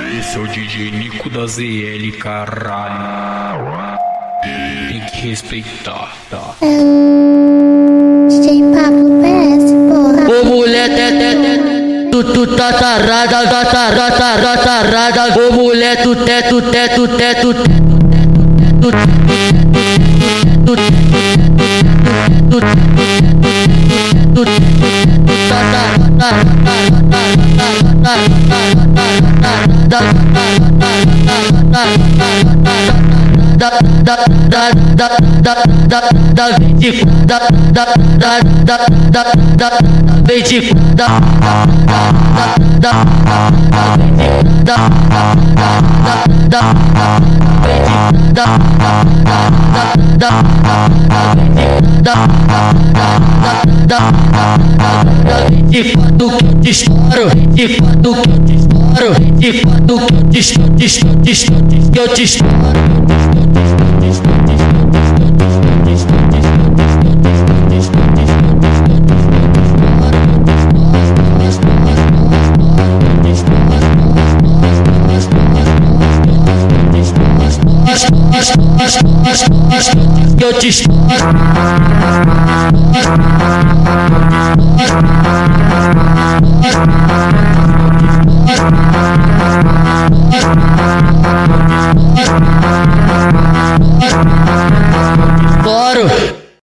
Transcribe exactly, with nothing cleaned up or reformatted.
Esse é o D J Nico da Z L, caralho. Tem que respeitar, tá? É o D J Pablo P S, porra. Ô mulher, te, te, te, tu, tu tá tarada, tá tarada, tá tarada. Ô mulher, tu, te, tu, te, tu, te, tu, te, tu, te, tu, tu, tu, tu, de fato que eu te estouro, de fato que eu te estouro, de fato que eu te estouro, que eu te estouro. Que eu te estouro.